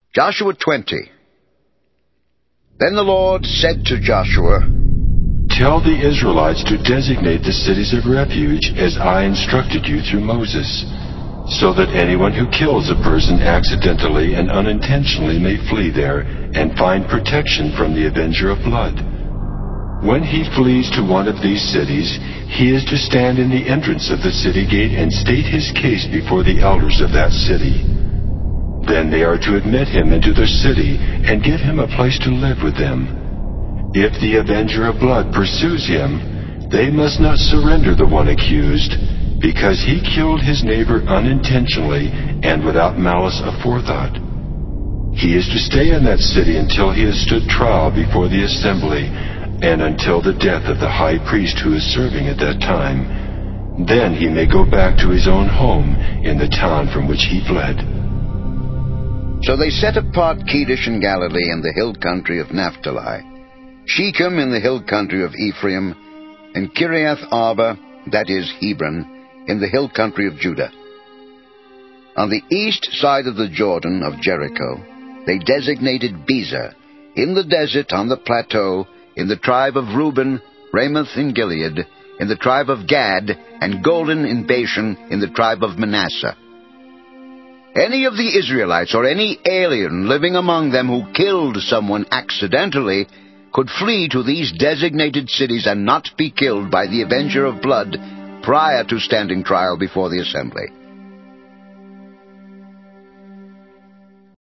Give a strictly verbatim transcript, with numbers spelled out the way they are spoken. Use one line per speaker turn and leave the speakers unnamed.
Joshua twenty. Then the Lord said to Joshua,
Tell the Israelites to designate the cities of refuge as I instructed you through Moses, so that anyone who kills a person accidentally and unintentionally may flee there and find protection from the avenger of blood. When he flees to one of these cities, he is to stand in the entrance of the city gate and state his case before the elders of that city. Then they are to admit him into their city and give him a place to live with them. If the avenger of blood pursues him, they must not surrender the one accused, because he killed his neighbor unintentionally and without malice aforethought. He is to stay in that city until he has stood trial before the assembly, and until the death of the high priest who is serving at that time. Then he may go back to his own home in the town from which he fled.
So they set apart Kedesh in Galilee in the hill country of Naphtali, Shechem in the hill country of Ephraim, and Kiriath Arba, that is Hebron, in the hill country of Judah. On the east side of the Jordan of Jericho, they designated Bezer, in the desert on the plateau, in the tribe of Reuben, Ramoth in Gilead, in the tribe of Gad, and Golden in Bashan, in the tribe of Manasseh. Any of the Israelites or any alien living among them who killed someone accidentally could flee to these designated cities and not be killed by the avenger of blood prior to standing trial before the assembly.